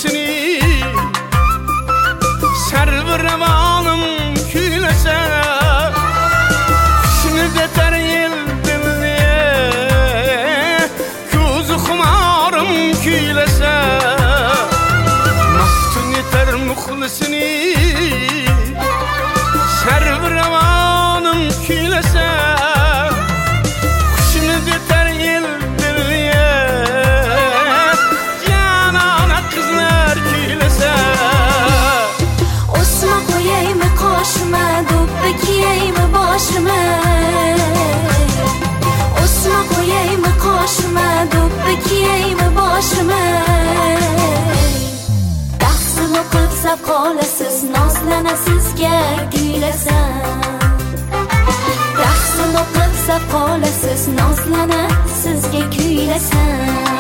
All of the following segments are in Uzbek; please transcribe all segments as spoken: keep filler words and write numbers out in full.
muhlisini serviravanım küylese şunu deter yel dilliye kuzu kumarım küylese maftun yeter muhlisini serviravanım küylese şunu deter yel dilliye canana kızlar küylese Osma koyayım koşma dubbe kiyeyim başıma Osma koyayım koşma dubbe kiyeyim başıma Dahsın okup zapqolasiz nozlana sizga kuylasam Dahsın okup zapqolasiz nozlana sizga kuylasam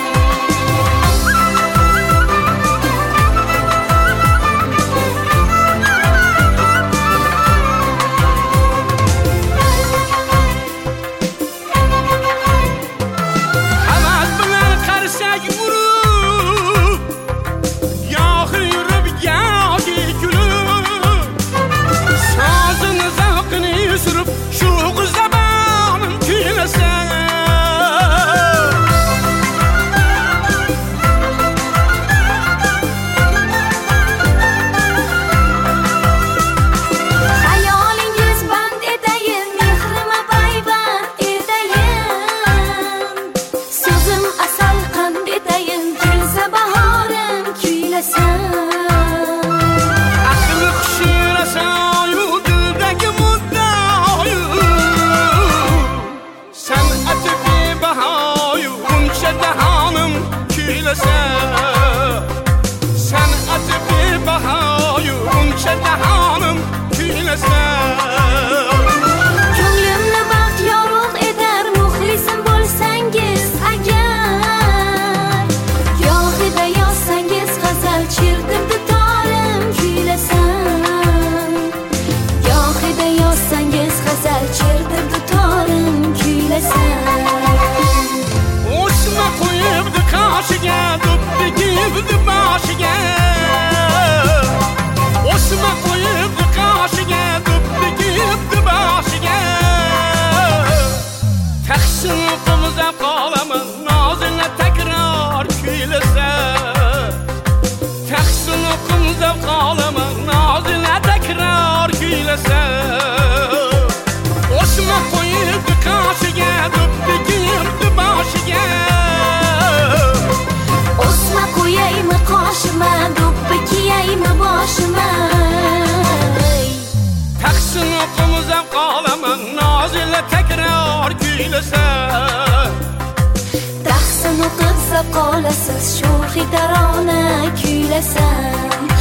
Sen atı bir bahayı unça dahanım küylese Ko'nglimni baxt yorug' etar muxlisim bo'lsangiz agar Gohida yozsangiz g'azal chertib dutorim kuylasam Gohida yozsangiz g'azal chertib dutorim kuylasam Osma qo'yibdi qoshiga dubbi kiyibdi boshiga Osma qo'yibdi qoshiga dubbi kiyibdi boshiga Tahsin o'qimizda qolaman nozila takror kuylasa Tahsin o'qimizda qolaman nozila takror kuylasa Osma qo'yibdi qoshiga dubbi kiyibdi boshiga Osma qo'yaymi qoshima dubbi kiyaymi boshima Tahsin o'qimizda qolaman nozila takror kuylasa Tahsin o'qib zapqolasiz sho'xi tarona kuylasam